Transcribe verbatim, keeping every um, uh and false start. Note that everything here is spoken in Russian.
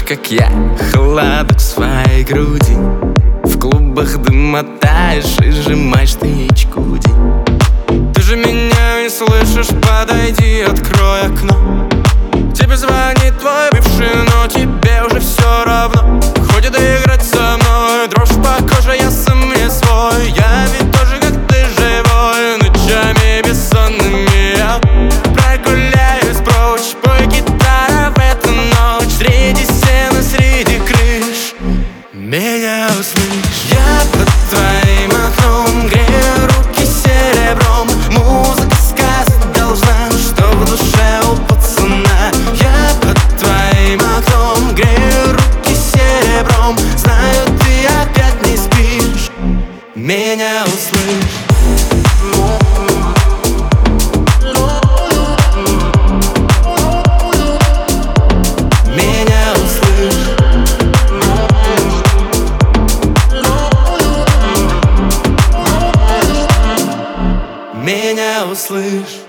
как я, холодок в своей груди. В клубах дым мотаешь и сжимаешь ты чкуди. Ты же меня не слышишь, подойди, открой окно. Тебе звонит твой бывший, но тебе уже все равно. Хочет играть со мной, дрожь по коже, я сам не свой. Я ведь тоже как ты живой, ночами бессонными я прогуляюсь прочь. Пой, гитара, в эту ночь среди стен и среди крыш меня услышь. Я под твоим окном грею руки серебром. Музыка сказать должна, что в душе у пацана. Я под твоим окном грею руки серебром. Знаю, ты опять не спишь, меня услышь. Меня услышь. Меня услышь.